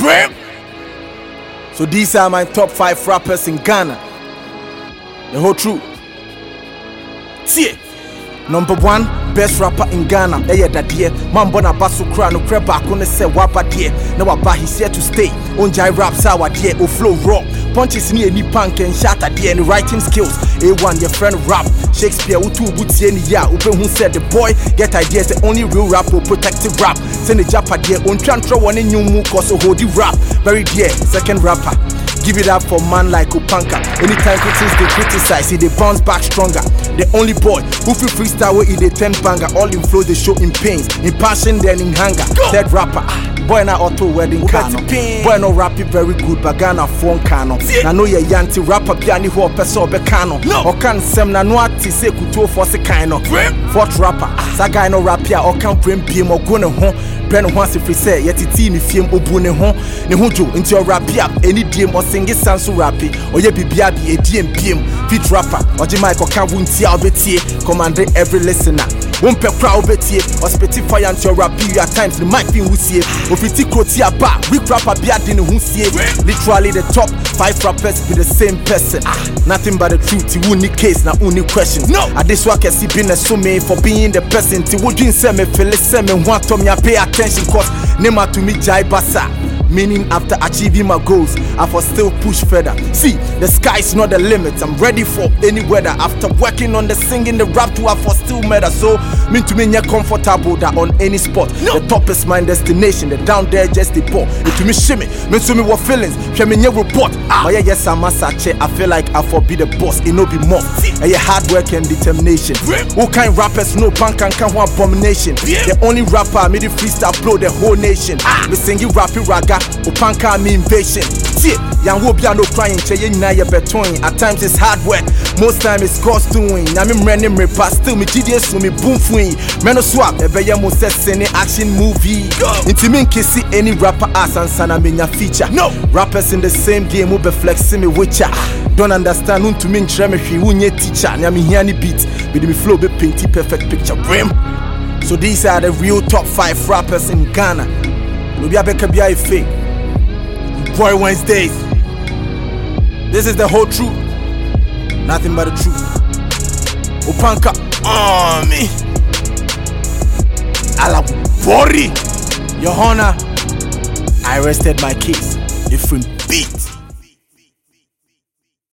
So these are my top 5 rappers in Ghana. The whole truth. See, number 1 best rapper in Ghana. Dadie, man bona basu kra no kra back on se wapa die. Na wapa he's here to stay. Onjai raps our die o flow raw. Punches ni any punk and shatter die and writing skills. A1 your friend rap. Shakespeare utu buti any ya. Open who said the boy get ideas the only real rap will protective rap. Send the japa die on try one in new move cause hold the rap. Very dear second rapper. Give it up for man like Opanka. Anytime critics they criticize, he they bounce back stronger. The only boy who feel freestyle where he they 10 banger. All in flow they show in pains, in passion then in hunger. Third rapper, boy na auto wedding cano. Boy no rap it very good, but Ghana phone cano. Na no ye yanti rapper piani ho peso be cano. Or can sem na no ati se kuto for se kaino. Fourth rapper, sa guy no rap ya or can bring PM or go ne home. Brand once if we say yet it in film obu ne home. Ne hujo into your rap ya any DM or sing it sounds so rappy. Or ye bibiabi a DM fit rapper. Or Jamaica or can win tia betie. Commanding every listener. Won't pe crowd betie or spitty fire into your rap at times the mic being who see it. Or fiti krotia ba weak rapper be at who see it. Literally the top 5 rappers be the same person. Nothing but the truth, you only case, not only question. No, at this work I see been a so me for being the person. Ti would you say me feel listen me want to me pay attention cause name to me Jai Basa. Meaning after achieving my goals, I for still push further. See, the sky's not the limit. I'm ready for any weather. After working on the singing, the rap to I for still matter. So mean to me comfortable that on any spot. No. The top is my destination. The down there just the poor. It to me shimmy. Mean to me what feelings. Show me your report. Oh yeah, yes I'm a sache. I feel like I for be the boss. It no be more. And your hard work and determination. Who kind rappers no punk and can one abomination. The only rapper made the freestyle blow the whole nation. Me singing rapping raga. Opanka me invasion. See, young wobia no crying, chayin na ye between. At times it's hard work, most time it's God's doing. I'm running me past still me GDS so me boom fwing. Meno swap, ebe ye mo set any action movie. Inti me kisi any rapper ass and sana me nya feature. No, rappers in the same game who be flexing me witcher. Don't understand unto me nchre me hwi unye teacher. Nya me hear ni beat, be me flow be painty perfect picture. Brim. So these are the real top 5 rappers in Ghana. Lubia beka bia ife. Boy Wednesdays. This is the whole truth. Nothing but the truth. Opanka on me. Alabori. Your Honor, I rested my case. Different beat.